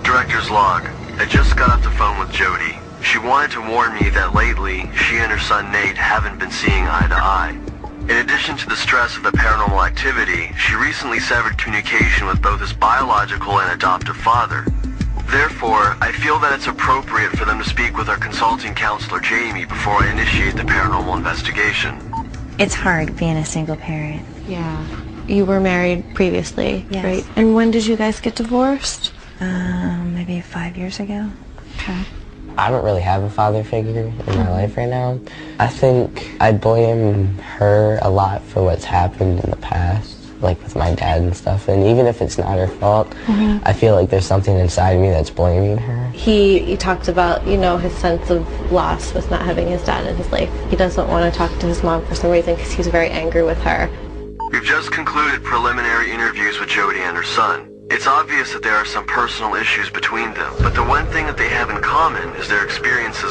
Director's log. I just got off the phone with Jody. She wanted to warn me that lately, she and her son Nate haven't been seeing eye to eye. In addition to the stress of the paranormal activity, she recently severed communication with both his biological and adoptive father. Therefore, I feel that it's appropriate for them to speak with our consulting counselor Jamie before I initiate the paranormal investigation. It's hard being a single parent. Yeah. You were married previously, yes. Right? And when did you guys get divorced? Maybe 5 years ago. Okay. I don't really have a father figure in my life right now. I think I blame her a lot for what's happened in the past, like with my dad and stuff. And even if it's not her fault, I feel like there's something inside me that's blaming her. He talked about, his sense of loss with not having his dad in his life. He doesn't want to talk to his mom for some reason because he's very angry with her. We've just concluded preliminary interviews with Jody and her son. It's obvious that there are some personal issues between them, but the one thing that they have in common is their experiences